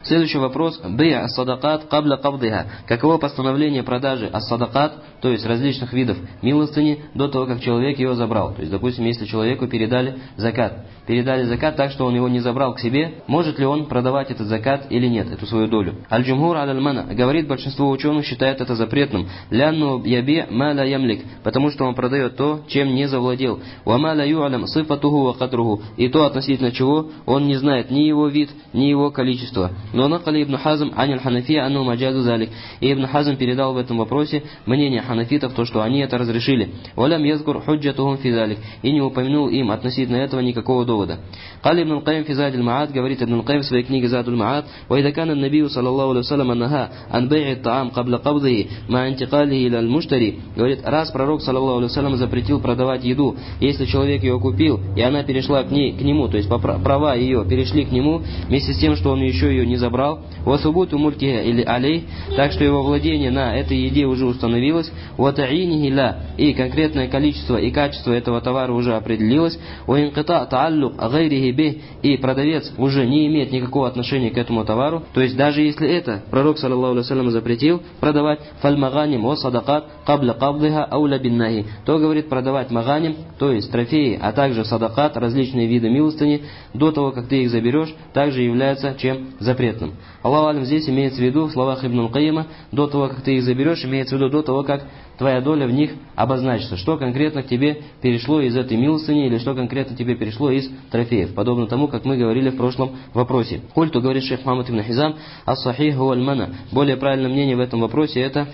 Следующий вопрос. Бей ас-садакат кабля кабдиха. Каково постановление продажи ас-садакат, то есть различных видов милостыни, до того, как человек ее забрал. То есть, допустим, если человеку передали закат так, что он его не забрал к себе, может ли он продавать этот закат или нет, эту свою долю? Аль-Джумхур аль-Мана. Говорит, большинство ученых считает это запретным. Лянну яби ма ла ямлик. Потому что он продает то, чем не завладел. Ва ма ла ю'алям сифатуху ва кадруху. И то, относительно чего он не знает ни его вид, ни его количество. Но накали Ибн Хазм аниль ханафия анну маджазу залик. И Ибн Хазм передал в этом вопросе мнение ханафитов, то, что они это разрешили. Валям язгур худжатухум фи залик. И не упомянул им относительно этого никакого довода. Кали Ибн Кайм фи Задиль Маат, говорит Ибн Кайм в своей книге Задуль Маат, ва ида кана набию саллаллаху алейхи ва саллям аннаха ан бей'и таам кабля кабдихи ма антикалихи иляль муштари. Говорит, раз пророк саллаллаху алейхи ва саллям запретил продавать еду, если человек ее купил, и она перешла к нему, то есть права ее перешли к нему, вместе с тем, что он еще ее не забрал, васубуту мультиха или алей, так что его владение на этой еде уже установилось, ватаинихи ла, и конкретное количество и качество этого товара уже определилось, уинкита тааллук гайрихи бих, и продавец уже не имеет никакого отношения к этому товару, то есть даже если это пророк саллаллаху алейхи ва саллям запретил продавать фальмаганим ва садакат кабля кабдиха ауля биннахи, то говорит продавать маганим, то есть трофеи, а также садакат, различные виды милостыни, до того, как ты их заберешь, также является чем запретным. Аллаху алям, здесь имеется в виду в словах Ибн Кайима, до того, как ты их заберешь, имеется в виду до того, как твоя доля в них обозначится, что конкретно к тебе перешло из этой милостыни, или что конкретно тебе перешло из трофеев, подобно тому, как мы говорили в прошлом вопросе. Культу, говорит шейх Мухаммад ибн Хизам, ас-сахих хуа аль-мана. Более правильное мнение в этом вопросе это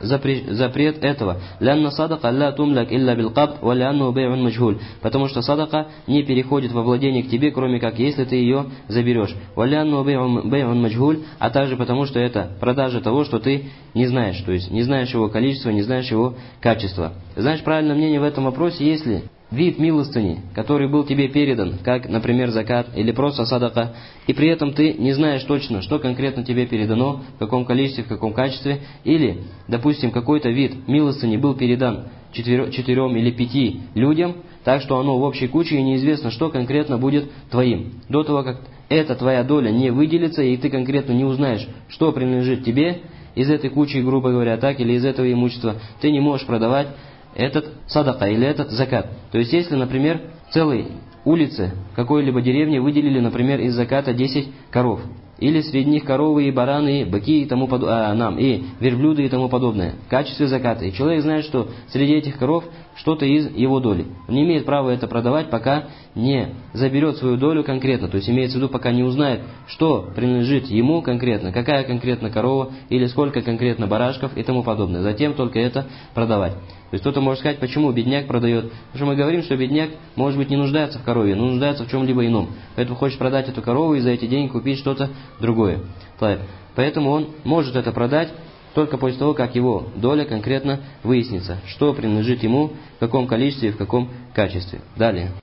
запрет этого. Лянна садака ла тумлак илля билкабд, ва лянну бей'ун маджхуль. Потому что садака не переходит во владение к тебе, кроме как если ты ее заберешь. Ва лянну бей'ун маджхуль, а также потому, что это продажа того, что ты не знаешь. То есть не знаешь его количества, не знаешь его качества. Знаешь правильное мнение в этом вопросе, если вид милостыни, который был тебе передан, как, например, закат или просто садака, и при этом ты не знаешь точно, что конкретно тебе передано, в каком количестве, в каком качестве, или, допустим, какой-то вид милостыни был передан 4 или 5 людям, так что оно в общей куче и неизвестно, что конкретно будет твоим. До того, как эта твоя доля не выделится, и ты конкретно не узнаешь, что принадлежит тебе из этой кучи, грубо говоря, так, или из этого имущества, ты не можешь продавать этот садака или этот закат. То есть, если, например, в целой улице какой-либо деревни выделили, например, из заката 10 коров, или среди них коровы и бараны, и быки и тому и верблюды и тому подобное, в качестве заката. И человек знает, что среди этих коров что-то из его доли. Он не имеет права это продавать, пока не заберет свою долю конкретно. То есть имеется в виду, пока не узнает, что принадлежит ему конкретно, какая конкретно корова, или сколько конкретно барашков и тому подобное. Затем только это продавать. То есть кто-то может сказать, почему бедняк продает. Потому что мы говорим, что бедняк, может быть, не нуждается в корове, но нуждается в чем-либо ином. Поэтому хочет продать эту корову и за эти деньги купить что-то другое. Поэтому он может это продать только после того, как его доля конкретно выяснится, что принадлежит ему, в каком количестве и в каком качестве. Далее.